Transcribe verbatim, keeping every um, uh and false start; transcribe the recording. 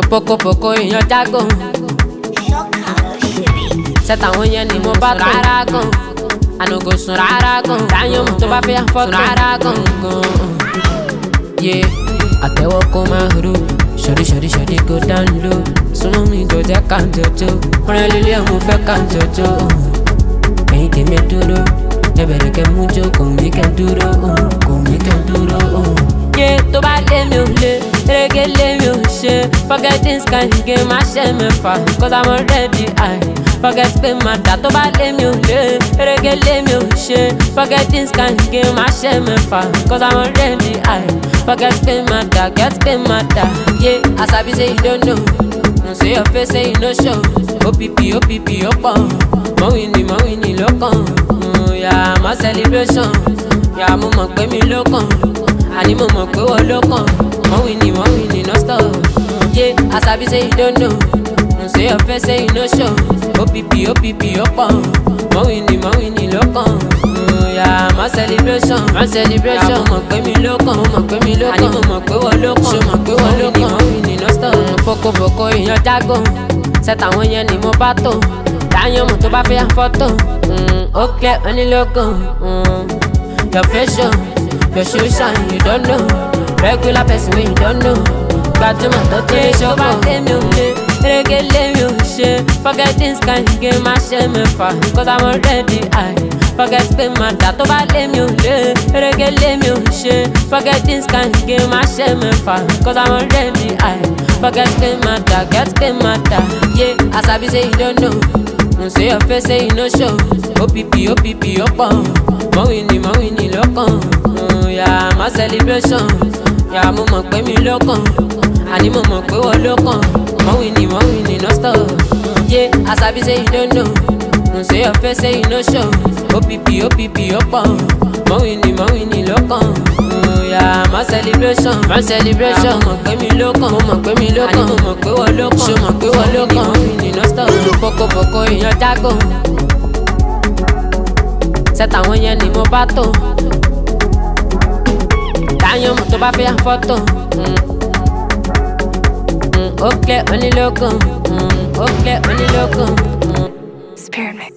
Poco poco èèyàn jágò. Sẹ́tà àwọn yẹn ni mo bá tó rárá gan. Ànàgò sùn rárá gan. Dáyọ̀ mọ̀ tó bá fẹ́ fọ́tò rárá gan gan. Yeah, àtẹ̀wọ́ kó máa ro. Ṣọ̀rí ṣọ̀rí ṣọ̀rí go down low. Súnmọ́ mi kò jẹ́ ká jọjọ́. Ọ̀rẹ́ lílé ẹ̀ mo fẹ́ ká jọjọ́. Ẹ̀yin tèmi dúró. Ẹ bẹ̀rẹ̀ kẹ́ mú jó kò mí kẹ́ dúró. Kò mí kẹ́ dúró. Yeah, tó bá lé mi ò lé. Erege lé mi ò ṣe. Forget this kind game, má ṣe mẹ́fà. Cause I'm already high. Forget pé má dà tó bá lé mi ò lé. Erege lé mi ò ṣe. Forget this kind game, má ṣe mẹ́fà. Cause I'm already high. Forget pé má dà, get pé má dà. Yeah, as I be say you don't know. No say your face say you no show. O P P, O P P, ó pọ̀. Mo winni, mo winni ló kàn. Yeah, my celebration. Yeah, mo mọ̀ pé mi ló kàn. Àní mo mọ̀ pé wọ́n ló kàn. Mo winni, mo winni no stop. Yeah, as I be say you don't know. No say your face say you no show. O P P, O P P, ó pọ̀. Mo winni, mo winni ló kàn. Yeah, my celebration, my celebration. Mo mọ̀ pé mi ló kàn, mo mọ̀ pé mi ló kàn. Àní mo mọ̀ pé wọ́n ló kàn. Ṣé mo mọ̀ pé wọ́n ló kàn? Mo winni no stop. Poco poco èèyàn jágò. Sẹ́tà àwọn yẹn ni mo bá tó. Dáyọ̀ mọ̀ tó bá fẹ́ fọ́tò. Ó clear onílógún. Your face show, your shoe shine, you don't know. Regular person when you don't know. Gbajúmọ̀ tó tó lè ṣọ́kọ̀. Tó bá lé mi ò lé. Erege lé mi ò ṣe. Forget this kind game, má ṣe mẹ́fà. Cause I'm already high. Forget pé má dà tó bá lé mi ò lé. Erege lé mi ò ṣe. Forget this kind game, má ṣe mẹ́fà. Cause I'm already high. Forget pé má dà, get pé má dà. Yeah, as I be say you don't know. No say your face say you no show. O P P, O P P, ó pọ̀. Mo winni, mo winni ló kàn. Yeah, my celebration. Yeah, mo mọ̀ pé mi ló kàn. Àní mo mọ̀ pé wọ́n ló kàn. Mo winni, mo winni no stop. Yeah, as I be say you don't know. No say your face say you no show. O P P, O P P, ó pọ̀. Mo winni, mo winni ló kàn. Yeah, my celebration, my celebration. Mo mọ̀ pé mi ló kàn. Mo mọ̀ pé mi ló kàn. Àní mo mọ̀ pé wọ́n ló kàn. Ṣé mo mọ̀ pé wọ́n ló kàn? Mo winni no stop. Poco poco èèyàn jágò. Sẹ́tà àwọn yẹn ni mo bá tó. Dáyọ̀ mọ̀ tó bá fẹ́ fọ́tò. Ó clear onílógún. Ó clear onílógún. Spirit mix.